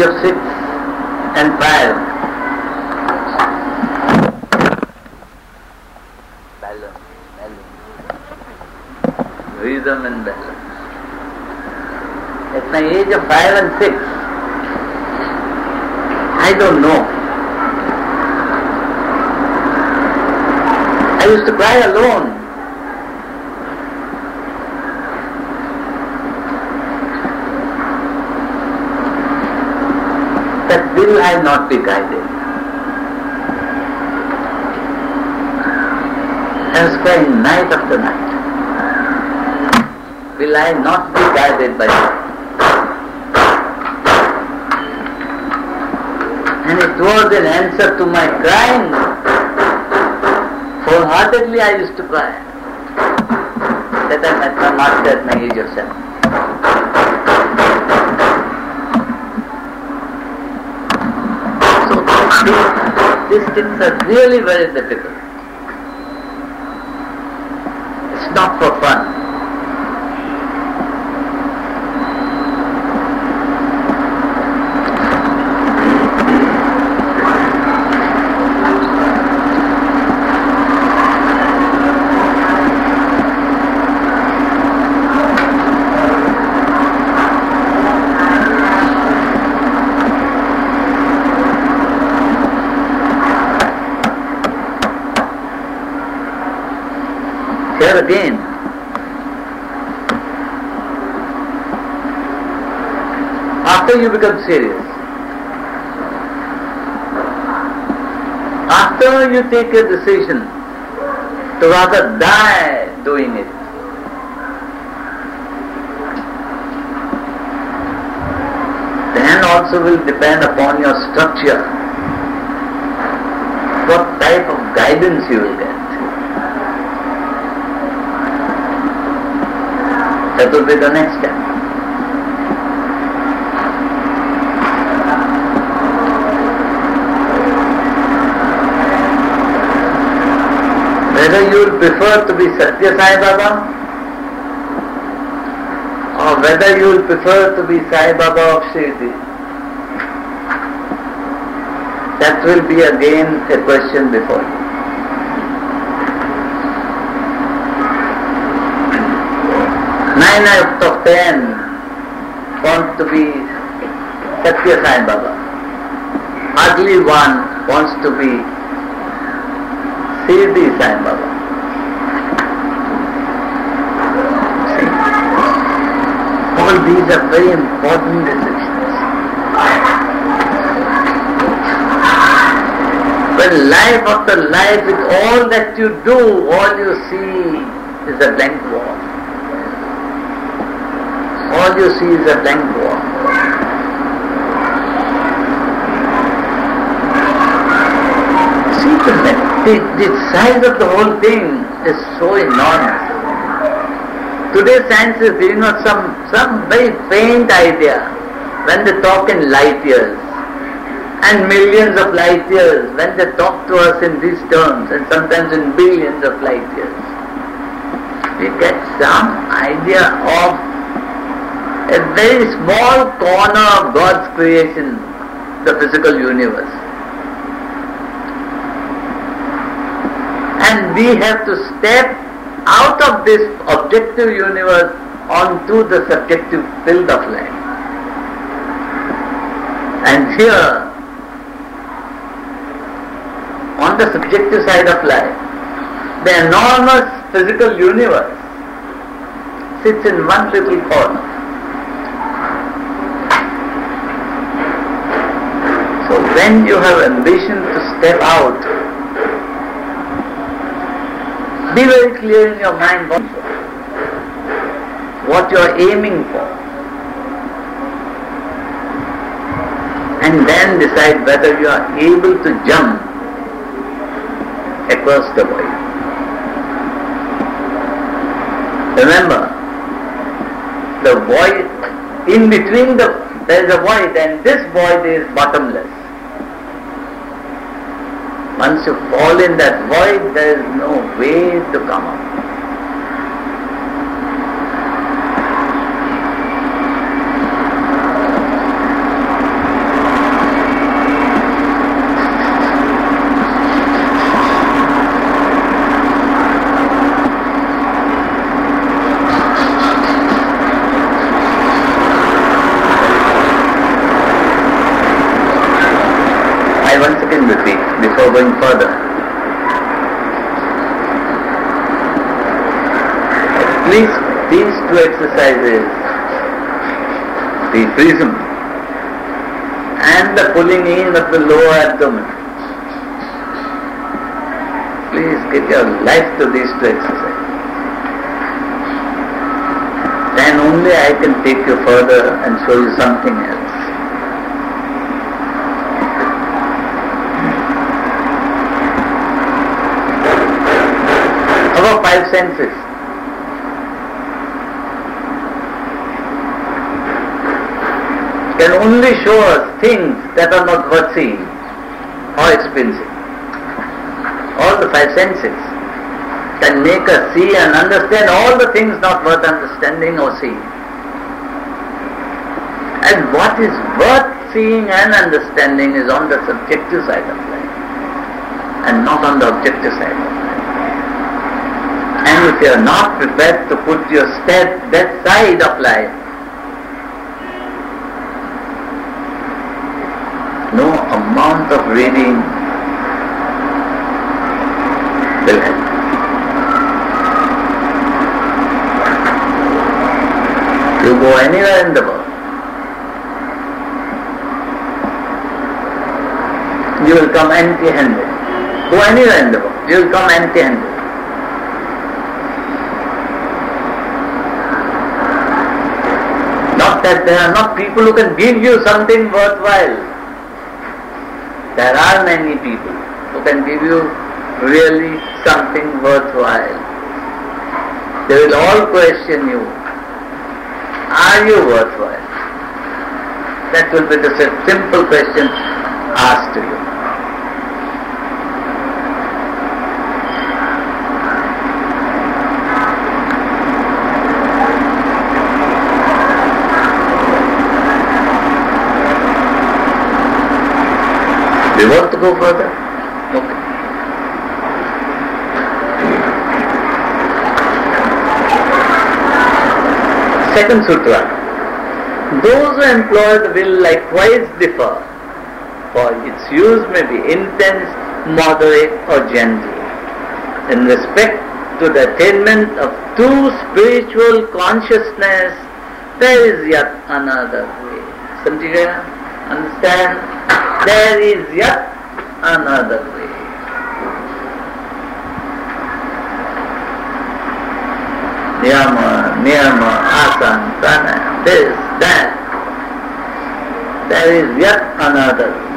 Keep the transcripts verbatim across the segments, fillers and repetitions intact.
age of six and five. Balance, balance. Rhythm and balance. At my age of five and six, I don't know. I used to cry alone. That will I not be guided? I was crying night after night. Will I not be guided by you? And it was an answer to my crying. Wholeheartedly I used to cry. That I met my master at my age of seven. These things are really very difficult. It's not for fun. Here again, after you become serious, after you take a decision to rather die doing it, then also will depend upon your structure, what type of guidance you will get. That will be the next step. Whether you will prefer to be Satya Sai Baba or whether you will prefer to be Sai Baba of Shirdi, that will be again a question before you. Nine out of ten want to be Satya Sai Baba. Hardly one wants to be Shirdi Sai Baba. See, all these are very important decisions. When life after life, with all that you do, all you see is a blank wall. All you see is a blank wall. See, the, the, the size of the whole thing is so enormous. Today science is giving us some, some very faint idea when they talk in light years, and millions of light years when they talk to us in these terms, and sometimes in billions of light years. We get some idea of a very small corner of God's creation, the physical universe. And we have to step out of this objective universe onto the subjective field of life. And here, on the subjective side of life, the enormous physical universe sits in one little corner. So when you have ambition to step out, be very clear in your mind what you are aiming for, and then decide whether you are able to jump across the void. Remember, the void, in between the, there is a void, and this void is bottomless. Once you fall in that void, there is no way to come out. once again repeat before going further. At least these two exercises, the prism and the pulling in of the lower abdomen, please give your life to these two exercises. Then only I can take you further and show you something else. Our five senses can only show us things that are not worth seeing or experiencing. All the five senses can make us see and understand all the things not worth understanding or seeing. And what is worth seeing and understanding is on the subjective side of life and not on the objective side of life. And if you are not prepared to put your step that side of life, no amount of reading will help. You go anywhere in the world, you will come empty-handed. Go anywhere in the world, you will come empty-handed. Not that there are not people who can give you something worthwhile. There are many people who can give you really something worthwhile. They will all question you, are you worthwhile? That will be just a simple question asked to you. Do you want to go further? Okay. Second sutra. Those who employ the will likewise differ, for its use may be intense, moderate or gentle. In respect to the attainment of true spiritual consciousness, there is yet another way. Samjhiya? Understand? There is yet another way. Niyama, niyama, asana, pranayama, this, that. There is yet another way.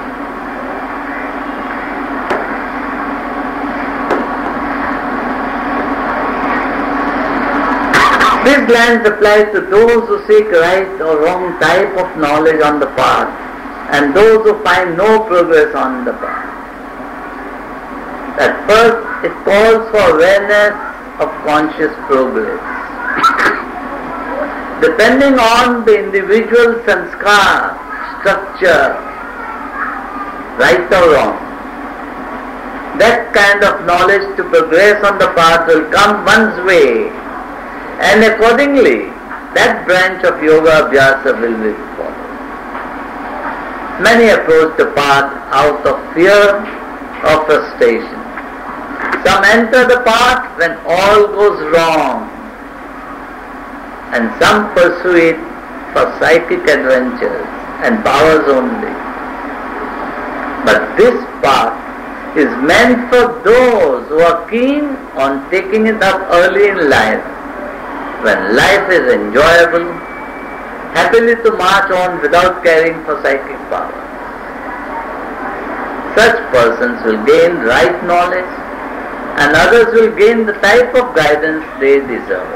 This glance applies to those who seek right or wrong type of knowledge on the path, and those who find no progress on the path. At first, it calls for awareness of conscious progress. Depending on the individual sanskar, structure, right or wrong, that kind of knowledge to progress on the path will come one's way, and accordingly, that branch of yoga abhyasa will be followed. Many approach the path out of fear or frustration. Some enter the path when all goes wrong, and some pursue it for psychic adventures and powers only. But this path is meant for those who are keen on taking it up early in life, when life is enjoyable, happily to march on without caring for psychic power. Such persons will gain right knowledge, and others will gain the type of guidance they deserve.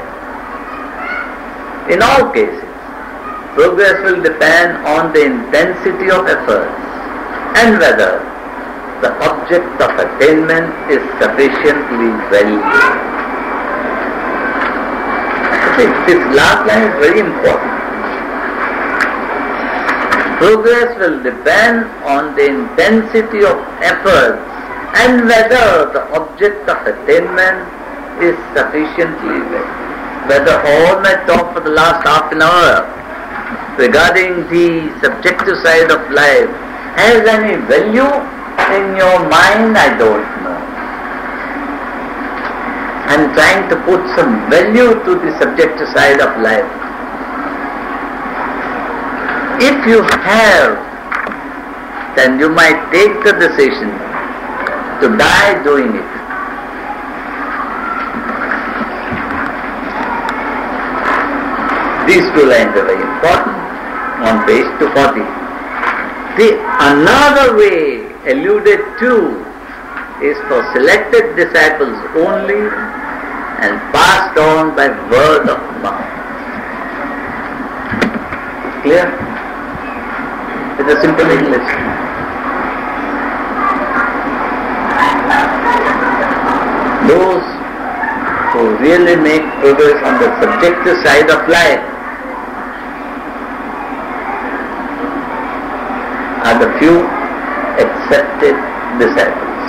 In all cases, progress will depend on the intensity of efforts and whether the object of attainment is sufficiently valuable. See, this last line is very important. Progress will depend on the intensity of efforts and whether the object of attainment is sufficiently valuable. Whether all my talk for the last half an hour regarding the subjective side of life has any value in your mind, I don't know. I'm trying to put some value to the subjective side of life. If you have, then you might take the decision to die doing it. These two lines are very important on page two forty. The another way alluded to is for selected disciples only and passed on by word of mouth. Clear? With a simple English. Those who really make progress on the subjective side of life are the few accepted disciples.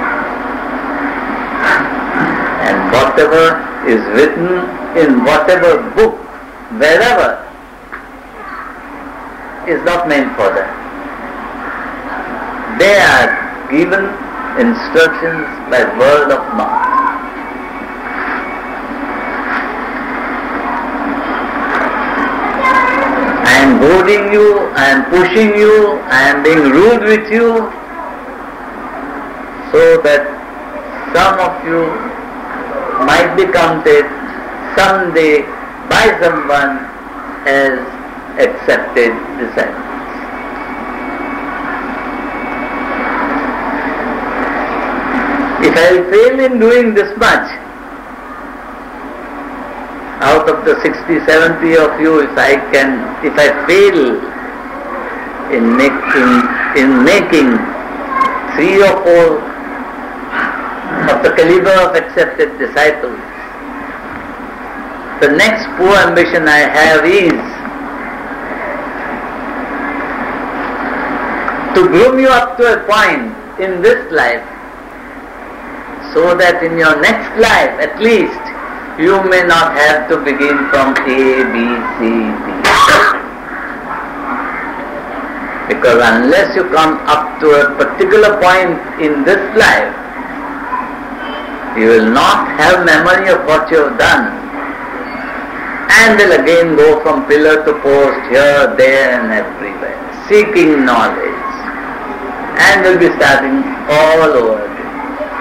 And whatever is written in whatever book, wherever, is not meant for them. They are given instructions by word of mouth. I am goading you, I am pushing you, I am being rude with you, so that some of you might be counted someday by someone as accepted disciples. If I fail in doing this much, out of the sixty, seventy of you, if I can, if I fail in making, in making three or four of the caliber of accepted disciples, the next poor ambition I have is to groom you up to a point in this life, so that in your next life at least you may not have to begin from A, B, C, D. Because unless you come up to a particular point in this life, you will not have memory of what you have done, and will again go from pillar to post here, there and everywhere, seeking knowledge, and will be starting all over again.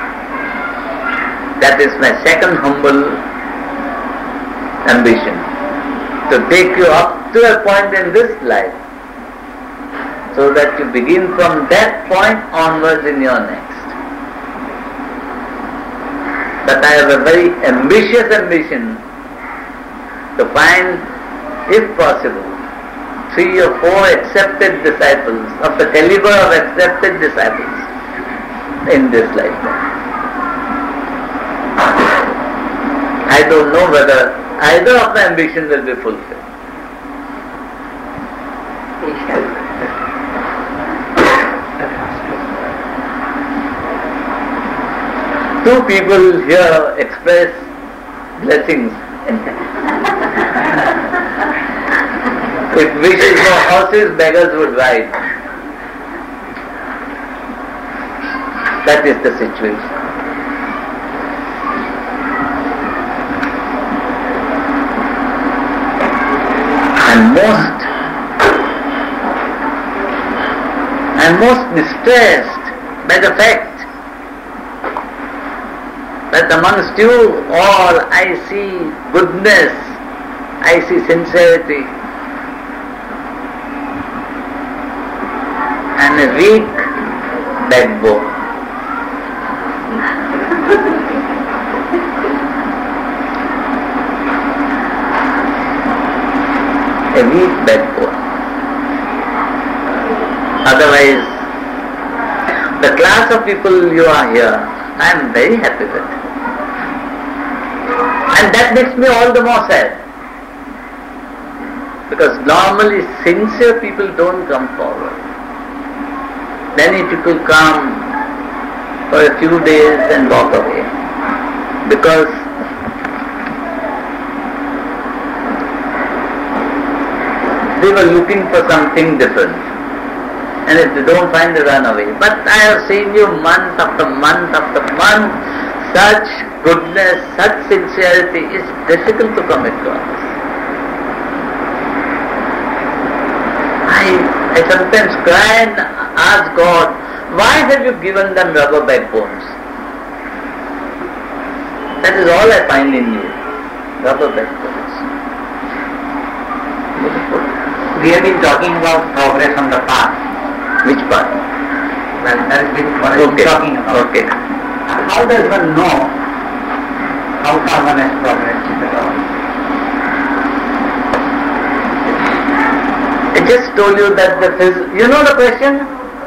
That is my second humble ambition, to take you up to a point in this life, so that you begin from that point onwards in your next. But I have a very ambitious ambition to find, if possible, three or four accepted disciples, of the caliber of accepted disciples in this lifetime. I don't know whether either of the ambition will be fulfilled. Two people here express blessings. If wishes for horses, beggars would ride. That is the situation. And most, I'm most distressed by the fact that amongst you all I see goodness, I see sincerity, and a weak backbone. A weak backbone. Otherwise, the class of people you are here, I am very happy with. And that makes me all the more sad. Because normally sincere people don't come forward. Many people come for a few days and walk away. Because they were looking for something different. And if you don't find, you run away. But I have seen you month after month after month. Such goodness, such sincerity is difficult to come across. I, I sometimes cry and ask God, why have you given them rubber backbones? That is all I find in you. Rubber backbones. We have been talking about progress on the path. Which part? Well, that is what I am Okay. talking about. Okay. How does one know how far one has progressed in the law? I just told you that the phys- you know the question?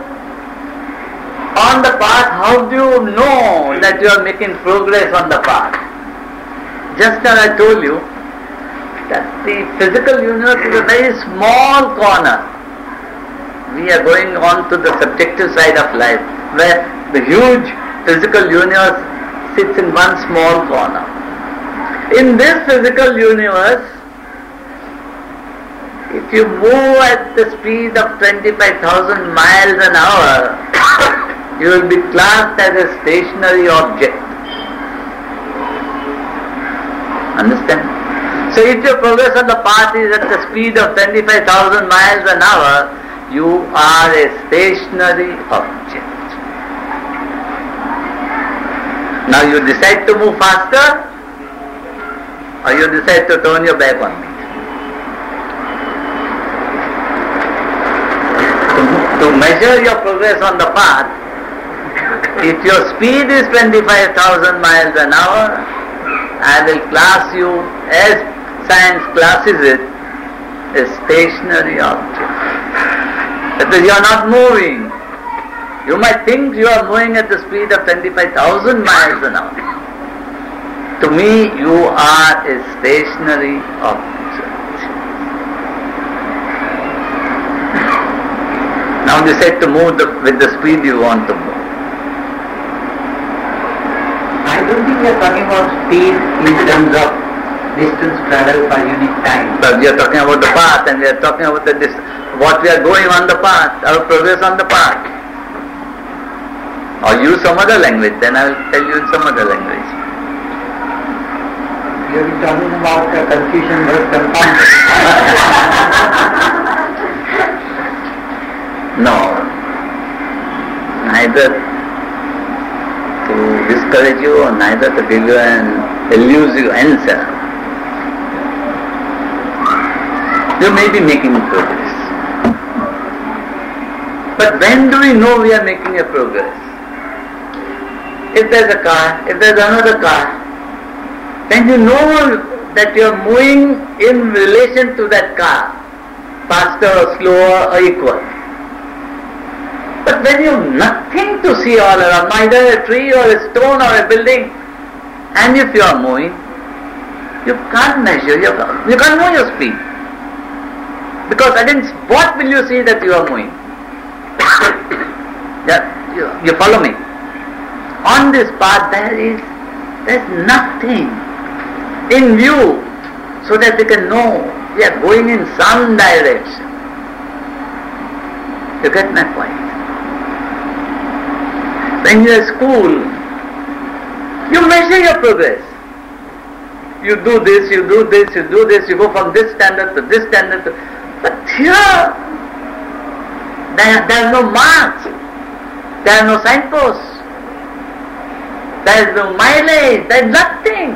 On the path, how do you know that you are making progress on the path? Just now I told you that the physical universe is a very small corner. We are going on to the subjective side of life, where the huge physical universe sits in one small corner. In this physical universe, if you move at the speed of twenty-five thousand miles an hour, you will be classed as a stationary object. Understand? So if your progress on the path is at the speed of twenty-five thousand miles an hour, you are a stationary object. Now you decide to move faster, or you decide to turn your back on me. To, to measure your progress on the path, if your speed is twenty-five thousand miles an hour, I will class you, as science classes it, a stationary object. That is, you are not moving. You might think you are moving at the speed of twenty-five thousand miles an hour. To me, you are a stationary object. Now decide to move the, with the speed you want to move. I don't think we are talking about speed in terms of distance traveled per unit time. But we are talking about the path, and we are talking about the dis- what we are going on the path, our progress on the path. Or use some other language, then I will tell you in some other language. You have been talking about uh, Confucian verse confounded. No, neither to discourage you or neither to give you an elusive answer. You may be making progress. But when do we know we are making a progress? If there's a car, if there's another car, then you know that you are moving in relation to that car, faster or slower or equal. But when you have nothing to see all around, neither a tree or a stone or a building, and if you are moving, you can't measure, your, you can't know your speed. Because against what will you see that you are moving? Yeah, you, you follow me? On this path there is there is nothing in view so that we can know we are going in some direction. You get my point? When you are at school, you measure your progress. You do this, you do this, you do this, you go from this standard to this standard to... But here, there, there are no marks, there are no signposts, there is no mileage, there is nothing.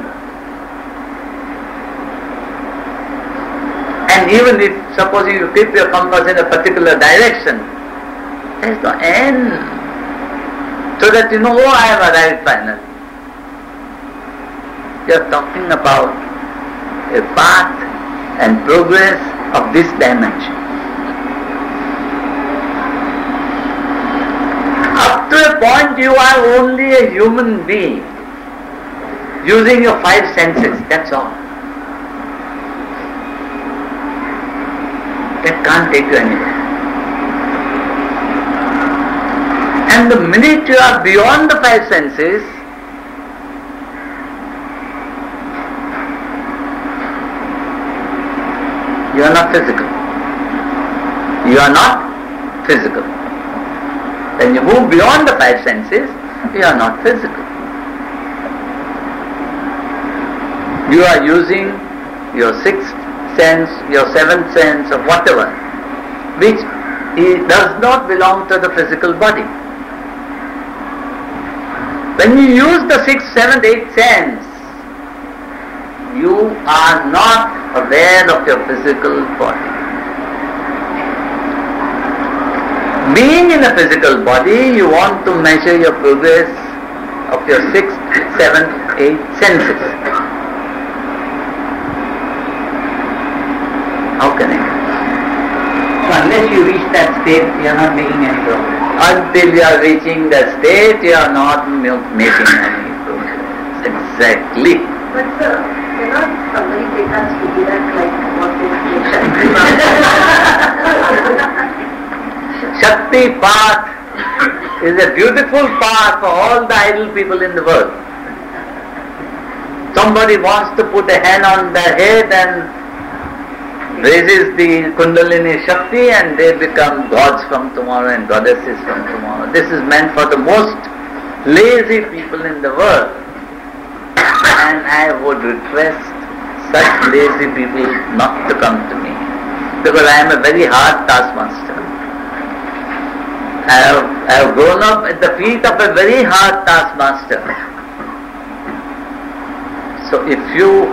And even if, supposing you keep your compass in a particular direction, there is no end. So that you know, oh, I have arrived finally. You are talking about a path and progress of this dimension. Up to a point you are only a human being, using your five senses, that's all. That can't take you anywhere. And the minute you are beyond the five senses, you are not physical. You are not physical. When you move beyond the five senses, you are not physical. You are using your sixth sense, your seventh sense, or whatever, which does not belong to the physical body. When you use the sixth, seventh, eighth sense, you are not aware of your physical body. Being in a physical body, you want to measure your progress of your sixth, seventh, eighth senses. How can I? So unless you reach that state, you are not making any progress. Until you are reaching that state, you are not making any progress. Exactly. But sir, cannot somebody take us to be that like what is Shakti path is a beautiful path for all the idle people in the world. Somebody wants to put a hand on their head and raises the Kundalini Shakti and they become gods from tomorrow and goddesses from tomorrow. This is meant for the most lazy people in the world. And I would request such lazy people not to come to me, because I am a very hard taskmaster. I have, I have grown up at the feet of a very hard taskmaster. So if you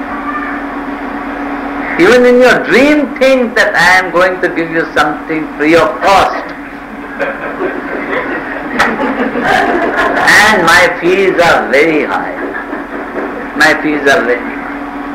even in your dream think that I am going to give you something free of cost, and my fees are very high, my fees are very high,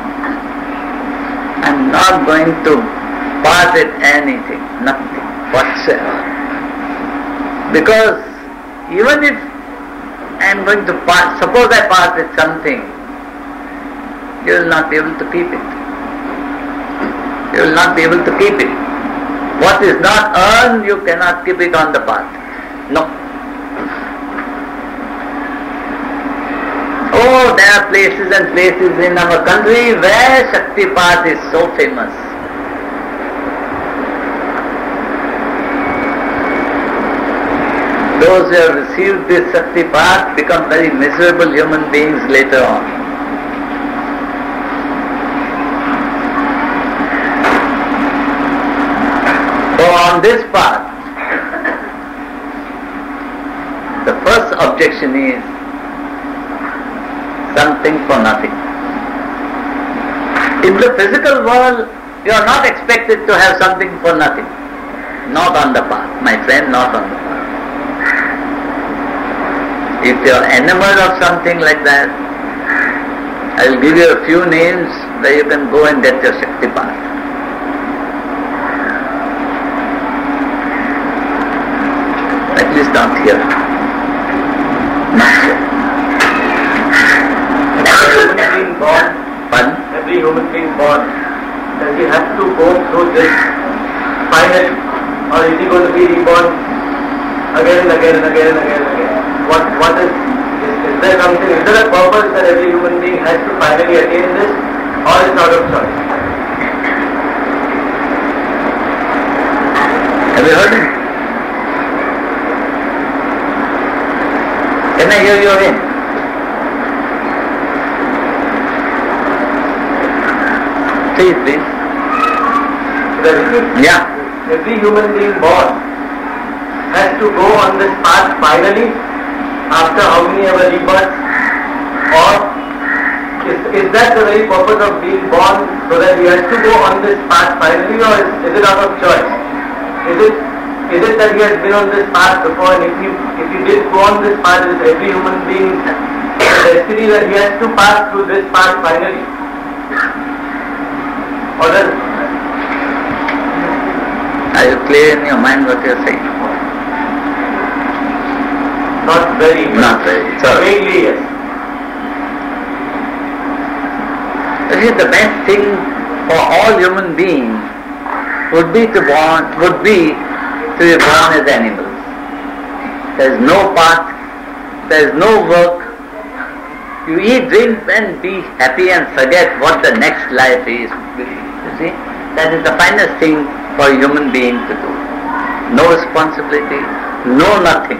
I'm not going to part with anything, nothing whatsoever. Because even if I am going to part, suppose I part with something, you will not be able to keep it. You will not be able to keep it. What is not earned, you cannot keep it on the path. No. Oh, there are places and places in our country where Shakti path is so famous. Those who have received this Shakti path become very miserable human beings later on. So on this path, the first objection is something for nothing. In the physical world, you are not expected to have something for nothing. Not on the path, my friend, not on the path. If you are enamored of something like that, I will give you a few names where you can go and get your Shakti path. At least not here. Not here. Every human being born, Pardon? every human being born, does he have to go through this finally, or is he going to be reborn again and again and again and again and again? What what is, is is there something? Is there a purpose that every human being has to finally attain this, or is it out of choice? Have you heard it? Can I hear you again? Please, please. Yeah. Every human being born has to go on this path finally after how many ever rebirths, or is, is that the very purpose of being born, so that he has to go on this path finally, or is, is it out of choice? Is it is it that he has been on this path before, and if he if he did go on this path, is every human being's destiny that he has to pass through this path finally? Or does Are you clear in your mind what you are saying? not very Not very. Sorry. vaguely, yes. You see, the best thing for all human beings would be to born would be to be born as animals. There is no path, there is no work. You eat, drink and be happy and forget what the next life is. You see, that is the finest thing for a human being to do. No responsibility, know nothing.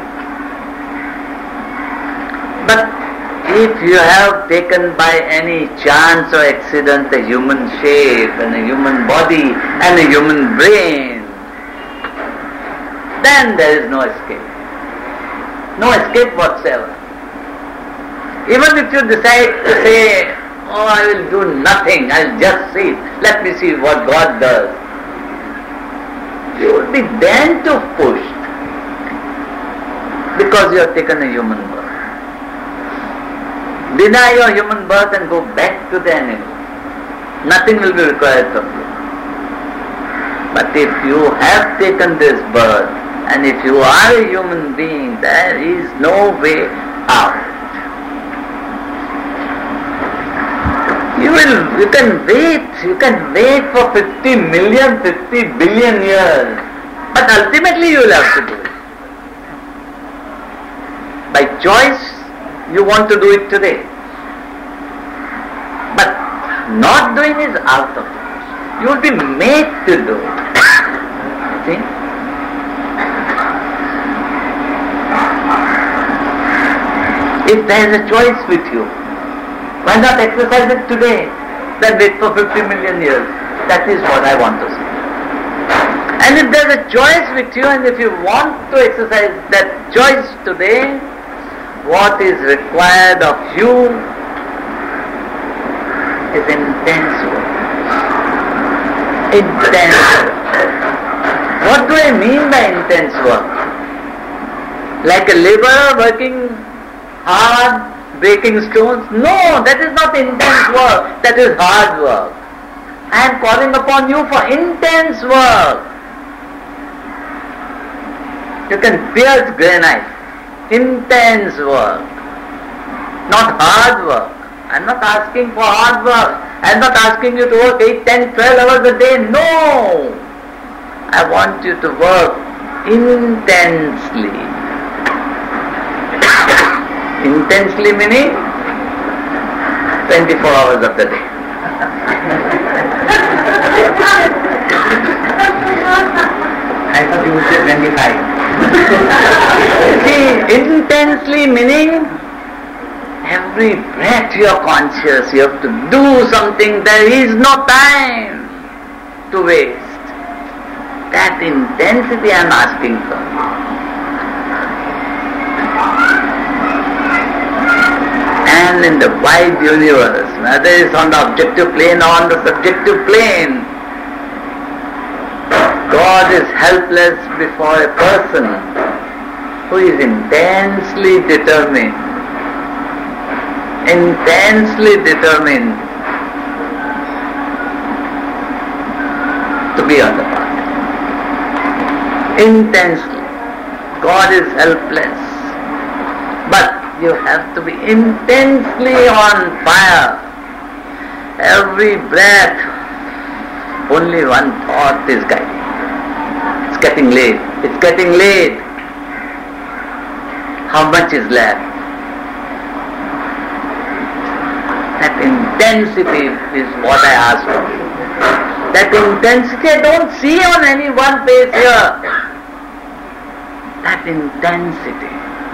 But if you have taken by any chance or accident a human shape and a human body and a human brain, then there is no escape. No escape whatsoever. Even if you decide to say, oh, I will do nothing, I'll just sit, let me see what God does, you will be then too pushed because you have taken a human birth. Deny your human birth and go back to the animal. Nothing will be required from you. But if you have taken this birth, and if you are a human being, there is no way out. You will, you can wait, you can wait for fifty million, fifty billion years, but ultimately you will have to do it. By choice, you want to do it today. But not doing is out of choice. You will be made to do it. See? If there is a choice with you, why not exercise it today? Then wait for fifty million years. That is what I want to say. And if there is a choice with you, and if you want to exercise that choice today, what is required of you is intense work. Intense work. What do I mean by intense work? Like a laborer working hard, breaking stones? No, that is not intense work. That is hard work. I am calling upon you for intense work. You can pierce granite. Intense work. Not hard work. I am not asking for hard work. I am not asking you to work eight, ten, twelve hours a day. No. I want you to work intensely. Intensely meaning twenty-four hours of the day. I thought you would say twenty-five. See, intensely meaning every breath you are conscious, you have to do something, there is no time to waste. That intensity I am asking for. And in the wide universe, whether it is on the objective plane or on the subjective plane, God is helpless before a person who is intensely determined, intensely determined to be on the path. Intensely. God is helpless. But you have to be intensely on fire. Every breath, only one thought is guiding. It's getting late. It's getting late. How much is left? That intensity is what I ask for you. That intensity I don't see on any one face here. That intensity.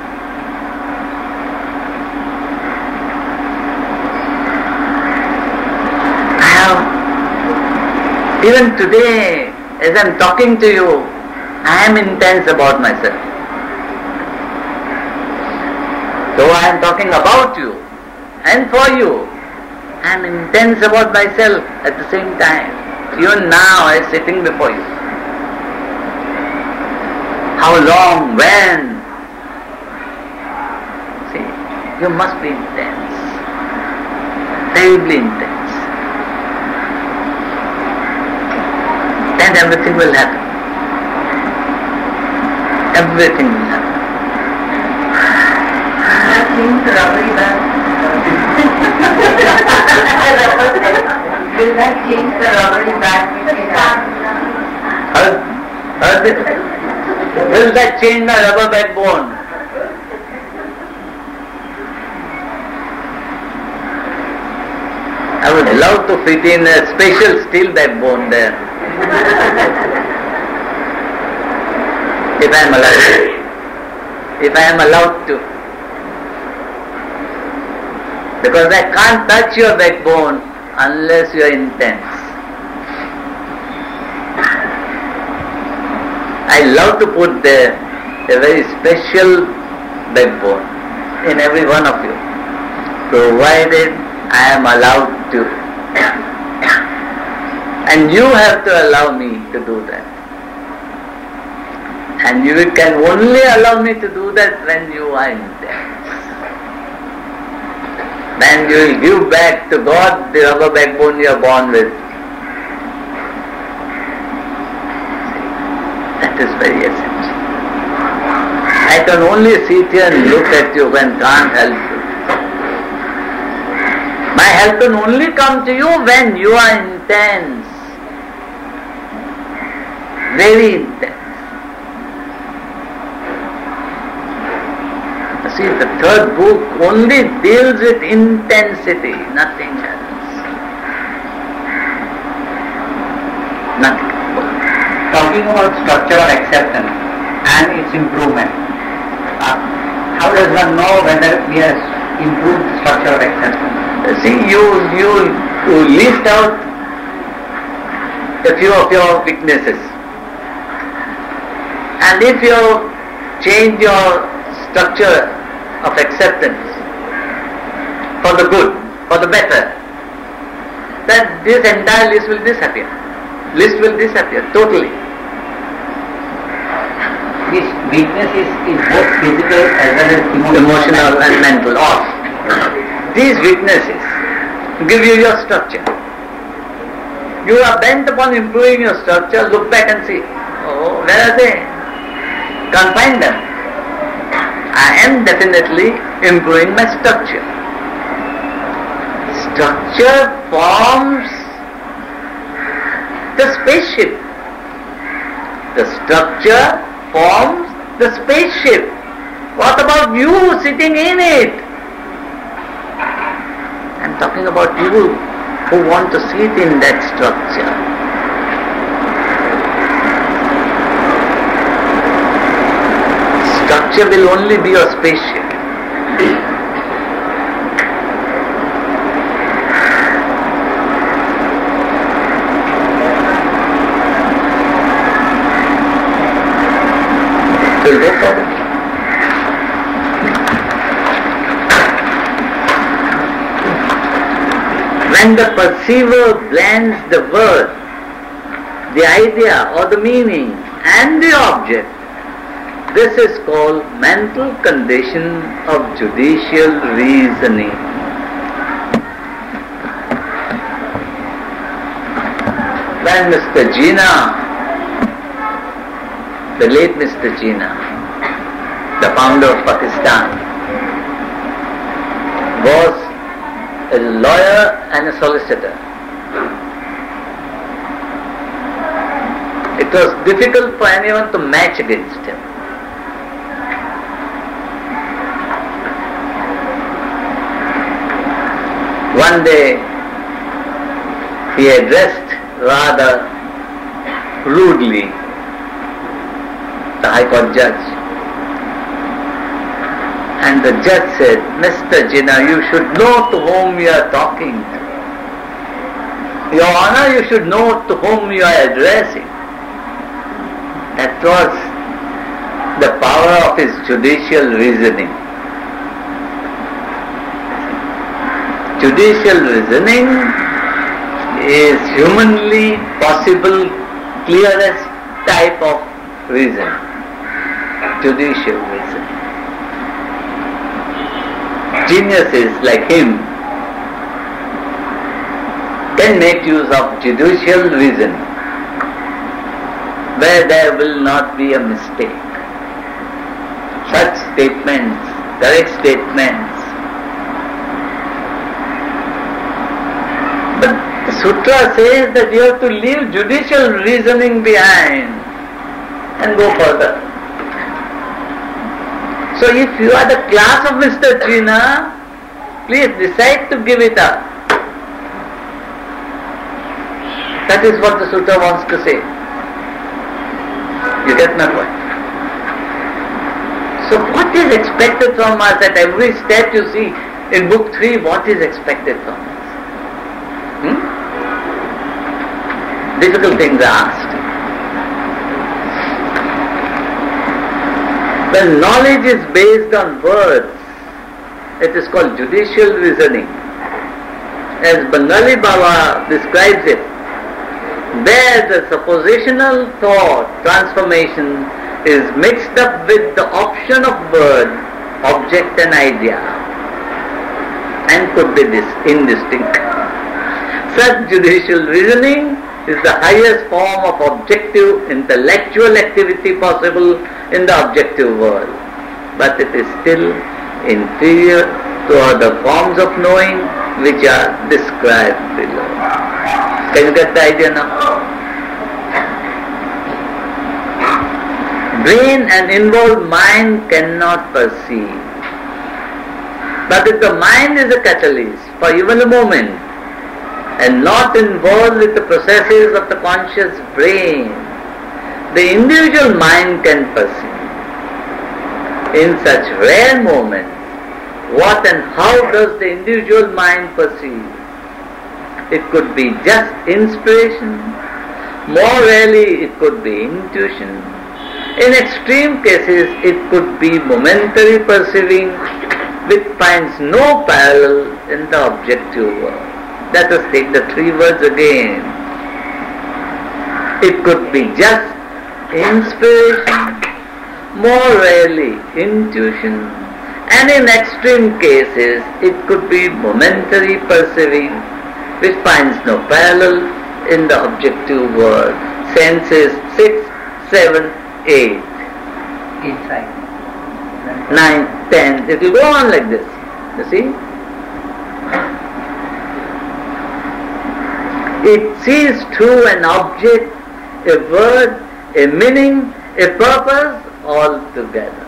Even today, as I am talking to you, I am intense about myself. Though I am talking about you and for you, I am intense about myself at the same time. Even now I am sitting before you. How long? When? See, you must be intense. Terribly intense. And everything will happen. Everything will happen. Will that change the rubbery back which we have? How, how did, will that change the rubber backbone? I would love to fit in a special steel backbone there. If I am alive. if I am allowed to. Because I can't touch your backbone unless you are intense. I love to put there a very special backbone in every one of you, provided I am allowed to. And you have to allow me to do that. And you can only allow me to do that when you are intense. Then you will give back to God the rubber backbone you are born with. That is very essential. I can only sit here and look at you and can't help you. My help can only come to you when you are intense. Very intense. See, the third book only deals with intensity, nothing else. Nothing. Talking about structural acceptance and its improvement, uh, how does one know whether he has improved structural acceptance? See, you, you, you list out a few of your weaknesses. And if you change your structure of acceptance for the good, for the better, then this entire list will disappear. List will disappear totally. This weakness is, is both physical as well as emotional, Emotional and mental. All. These weaknesses give you your structure. You are bent upon improving your structure, look back and see, oh, where are they? Can't find them. I am definitely improving my structure. Structure forms the spaceship. The structure forms the spaceship. What about you sitting in it? I'm talking about you who want to sit in that structure. Structure will only be your spaceship. Will go forward. When the perceiver blends the word, the idea or the meaning and the object, this is called mental condition of judicial reasoning. When Mister Jinnah, the late Mister Jinnah, the founder of Pakistan, was a lawyer and a solicitor. It was difficult for anyone to match against him. One day he addressed rather rudely the High Court judge, and the judge said, Mister Jinnah, you should know to whom you are talking to. Your Honor, you should know to whom you are addressing. That was the power of his judicial reasoning. Judicial reasoning is humanly possible, clearest type of reasoning. Judicial reasoning. Geniuses like him can make use of judicial reasoning where there will not be a mistake. Such statements, correct statements. But the sutra says that you have to leave judicial reasoning behind and go further. So if you are the class of Mister Jinnah, please decide to give it up. That is what the sutra wants to say. You get my point? So what is expected from us at every step you see in book three, what is expected from us? Hmm? Difficult things are asked. When knowledge is based on words, it is called judicial reasoning. As Bengali Baba describes it, there the suppositional thought transformation is mixed up with the option of word, object and idea, and could be dis- indistinct. Such judicial reasoning is the highest form of objective intellectual activity possible in the objective world, but it is still inferior to other forms of knowing which are described below. Can you get the idea now? Brain and involved mind cannot perceive. But if the mind is a catalyst for even a moment and not involved with the processes of the conscious brain, the individual mind can perceive. In such rare moments, what and how does the individual mind perceive? It could be just inspiration, more rarely it could be intuition. In extreme cases, it could be momentary perceiving which finds no parallel in the objective world. Let us take the three words again. It could be just inspiration, more rarely intuition, and in extreme cases, it could be momentary perceiving which finds no parallel in the objective world. Senses six, seven, eight, inside. nine, ten. It will go on like this. You see? It sees through an object, a word, a meaning, a purpose all together.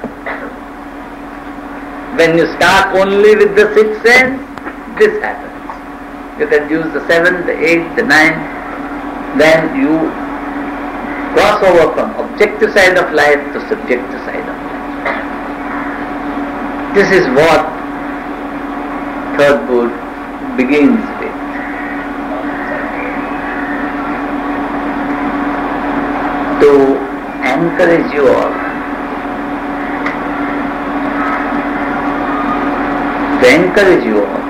When you start only with the sixth sense, this happens. You can use the seven, the eight, the nine, then you cross over from objective side of life to subjective side of life. This is what third book begins with. To encourage you all, to encourage you all,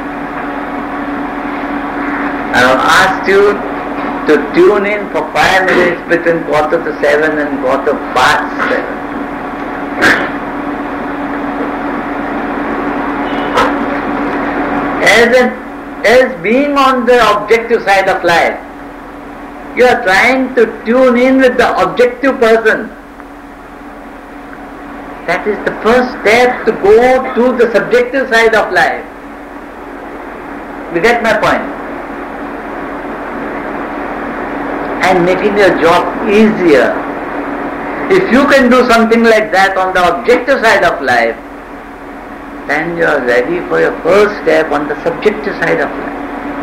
I have asked you to tune in for five minutes between quarter to seven and quarter past seven. As, an, as being on the objective side of life, you are trying to tune in with the objective person. That is the first step to go to the subjective side of life. You get my point? And making your job easier. If you can do something like that on the objective side of life, then you are ready for your first step on the subjective side of life.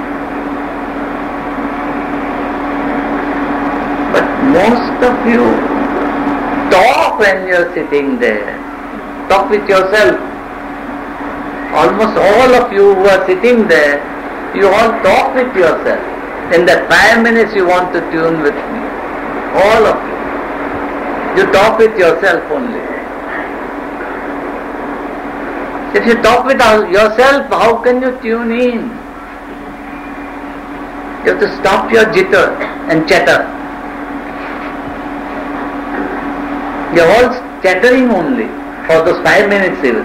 But most of you talk when you are sitting there. Talk with yourself. Almost all of you who are sitting there, you all talk with yourself. In that five minutes you want to tune with me. All of you. You talk with yourself only. If you talk with yourself, how can you tune in? You have to stop your jitter and chatter. You are all chattering only for those five minutes even.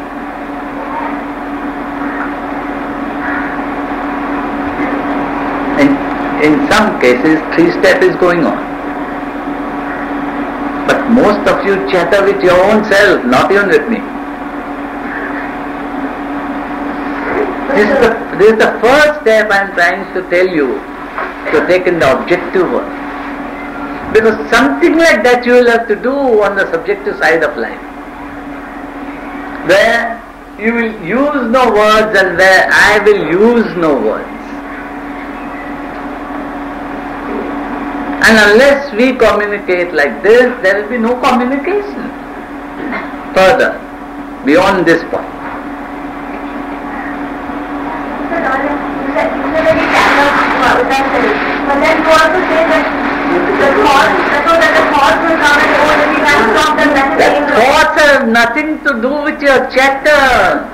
In some cases, three step is going on. But most of you chatter with your own self, not even with me. This is the, this is the first step I am trying to tell you to take in the objective world. Because something like that you will have to do on the subjective side of life. Where you will use no words and where I will use no words. And unless we communicate like this, there will be no communication further. beyond this point. But then you also say that the thoughts, so that the thoughts will come and go and we can't stop them. The thoughts have nothing to do with your chatter.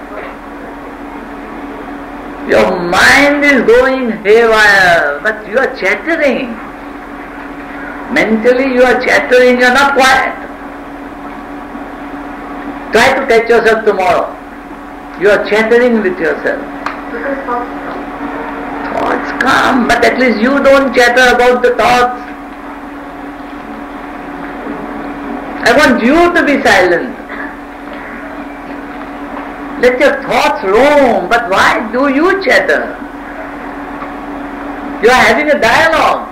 Your mind is going haywire, but you are chattering. Mentally you are chattering, you are not quiet. Try to catch yourself tomorrow. You are chattering with yourself. Thoughts come, but at least you don't chatter about the thoughts. I want you to be silent. Let your thoughts roam, but why do you chatter? You are having a dialogue.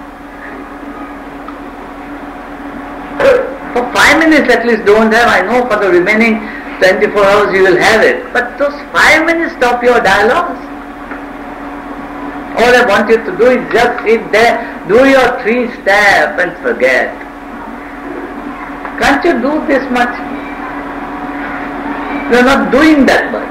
For five minutes at least don't have, I know for the remaining twenty-four hours you will have it. But those five minutes stop your dialogues. All I want you to do is just sit there, do your three step and forget. Can't you do this much? You are not doing that much.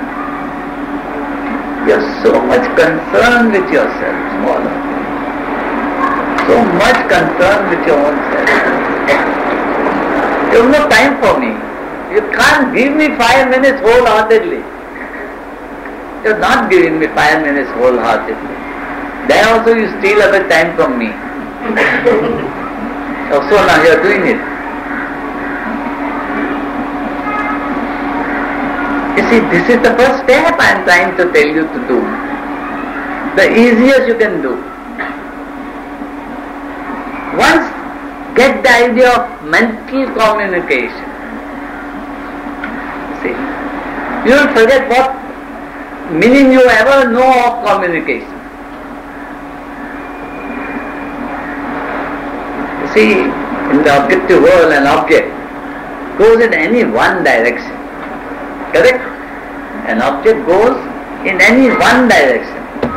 You are so much concerned with yourself, all of you. So much concerned with your own self. You have no time for me. You can't give me five minutes wholeheartedly. You are not giving me five minutes wholeheartedly. Then also you steal away time from me. So now you are doing it. You see, this is the first step I am trying to tell you to do. The easiest you can do. Once get the idea of mental communication. See, you will forget what meaning you ever know of communication. You see, in the objective world, an object goes in any one direction. Correct? An object goes in any one direction.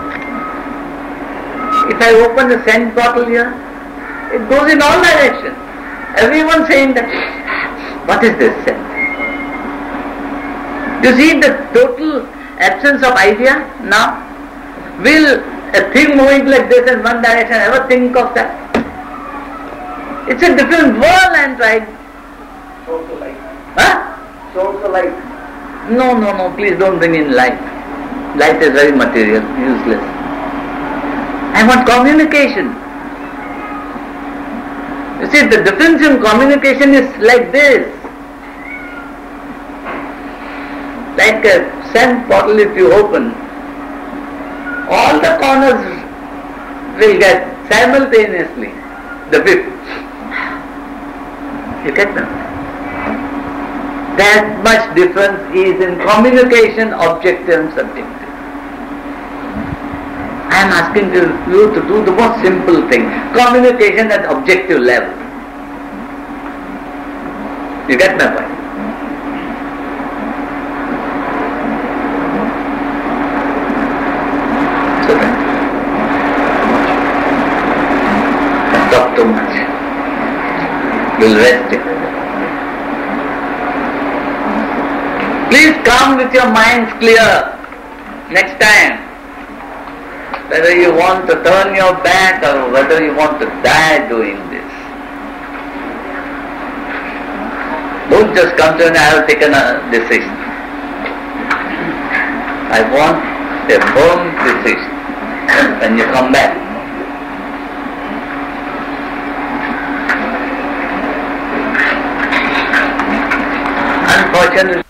If I open the scent bottle here, it goes in all directions. Everyone saying that, what is this scent? You see the total absence of idea now? Will a thing moving like this in one direction ever think of that? It's a different world I am trying. Source of light. Huh? Source of light. No, no, no, please don't bring in light. Light is very material, useless. I want communication. You see, the difference in communication is like this. Like a scent bottle if you open, all the corners will get simultaneously the whiff. You get them? That much difference is in communication, objective and subjective. I am asking you to do the most simple thing, communication at objective level. You get my point? So then, don't talk too much. You'll rest it. Please come with your minds clear next time. Whether you want to turn your back or whether you want to die doing this. Don't just come to me, I have taken a decision. I want a firm decision. When you come back. Unfortunately,